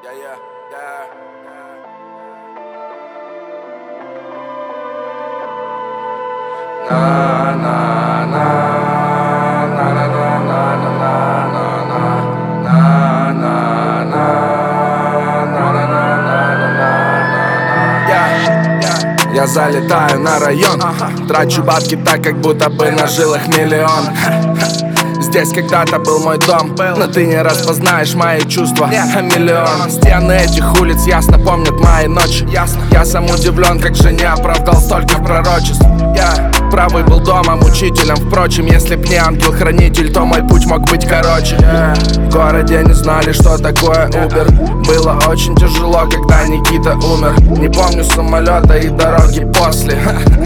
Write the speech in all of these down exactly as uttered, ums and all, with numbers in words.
Yeah, yeah, yeah. Na na na na na na na na na na na на на на на. Я залетаю на район, трачу бабки так, как будто бы на жилах миллион. Здесь когда-то был мой дом, но ты не распознаешь мои чувства. А миллион стены этих улиц ясно помнят мои ночи. Я сам удивлен, как же не оправдал столько пророчеств. Я правый был домом, учителем. Впрочем, если б не ангел-хранитель, то мой путь мог быть короче. В городе не знали, что такое Uber. Было очень тяжело, когда Никита умер. Не помню самолета и дороги после.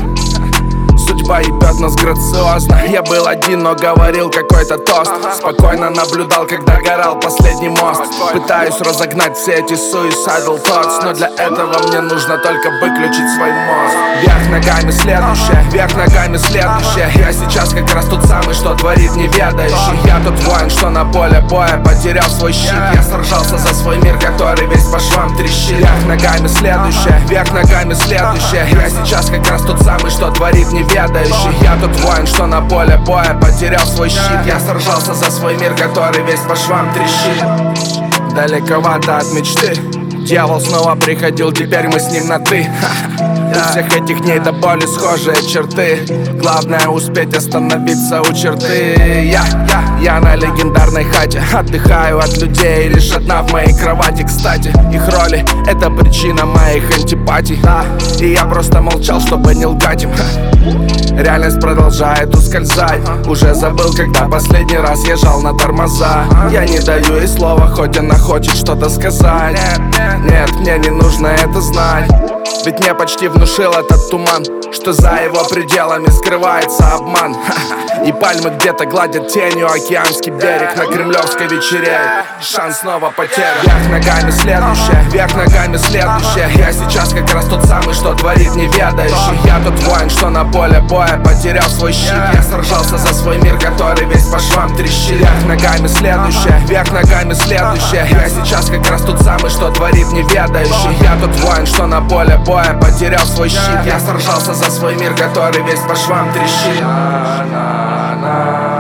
Судьба ебет нас грациозно. Я был один, но говорил какой-то тост. Спокойно наблюдал, когда горал последний мост. Пытаюсь разогнать все эти suicidal thoughts, но для этого мне нужно только выключить свой мозг. Вверх ногами следующее, вверх ногами следующее. Я сейчас как раз тот самый, что творит неведающий. Я тот воин, что на поле боя потерял свой щит. Я сражался за свой мир, который весь по швам трещит. Вверх ногами следующее, вверх ногами следующее. Я сейчас как раз тот самый, что творит неведающий. Я тот воин, что на поле боя потерял свой щит. Я сражался за свой мир, который весь по швам трещит. Далековато от мечты дьявол снова приходил, теперь мы с ним на «ты». У всех этих дней до боли схожие черты. Главное успеть остановиться у черты. Я, я, я на легендарной хате отдыхаю от людей, лишь одна в моей кровати. Кстати, их роли — это причина моих антипатий. И я просто молчал, чтобы не лгать им. Реальность продолжает ускользать. Уже забыл, когда последний раз езжал на тормоза. Я не даю ей слова, хоть она хочет что-то сказать. Нет, мне не нужно это знать. Ведь мне почти внушил этот туман, что за его пределами скрывается обман. И пальмы где-то гладят тенью океанский берег. На Кремлевской вечереет, шанс снова потерян. Вверх ногами следующее, вверх ногами следующее. Я сейчас как раз тот самый, что творит неведающий. Я тот воин, что на поле боя потерял свой щит. Я сражался за свой мир, который весь по швам трещит. Вверх ногами следующее, вверх ногами следующее. Я сейчас как раз тот самый, что творит неведающий. Я тот воин, что на поле боя потерял свой щит. Я сражался за свой мир, который весь по швам трещит.